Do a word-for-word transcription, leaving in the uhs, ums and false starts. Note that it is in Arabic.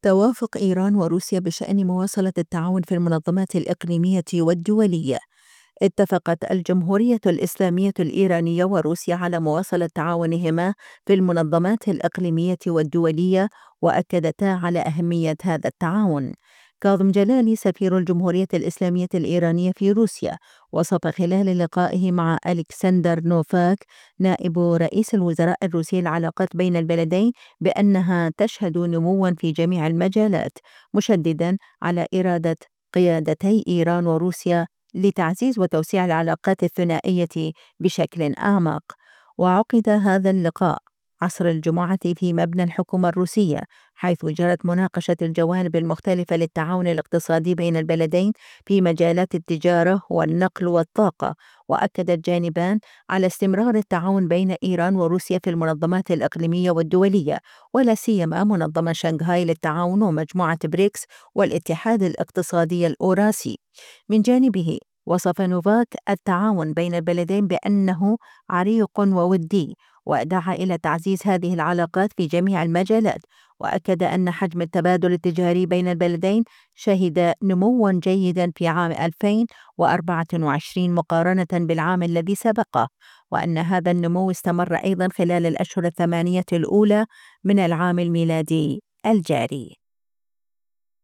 توافق إيران وروسيا بشأن مواصلة التعاون في المنظمات الإقليمية والدولية. اتفقت الجمهورية الإسلامية الإيرانية وروسيا على مواصلة تعاونهما في المنظمات الإقليمية والدولية، وأكدتا على أهمية هذا التعاون. كاظم جلالي سفير الجمهورية الإسلامية الإيرانية في روسيا وصف خلال لقائه مع ألكسندر نوفاك نائب رئيس الوزراء الروسي العلاقات بين البلدين بأنها تشهد نموا في جميع المجالات، مشددا على إرادة قيادتي إيران وروسيا لتعزيز وتوسيع العلاقات الثنائية بشكل أعمق. وعقد هذا اللقاء عصر الجمعة في مبنى الحكومة الروسية، حيث جرت مناقشة الجوانب المختلفة للتعاون الاقتصادي بين البلدين في مجالات التجارة والنقل والطاقة. وأكد الجانبان على استمرار التعاون بين إيران وروسيا في المنظمات الإقليمية والدولية، ولا سيما منظمة شنغهاي للتعاون ومجموعة بريكس والاتحاد الاقتصادي الأوراسي. من جانبه وصف نوفاك التعاون بين البلدين بأنه عريق وودي، ودعا إلى تعزيز هذه العلاقات في جميع المجالات، وأكد أن حجم التبادل التجاري بين البلدين شهد نموا جيدا في عام ألفين وأربعة وعشرين مقارنة بالعام الذي سبقه، وأن هذا النمو استمر أيضا خلال الأشهر الثمانية الأولى من العام الميلادي الجاري.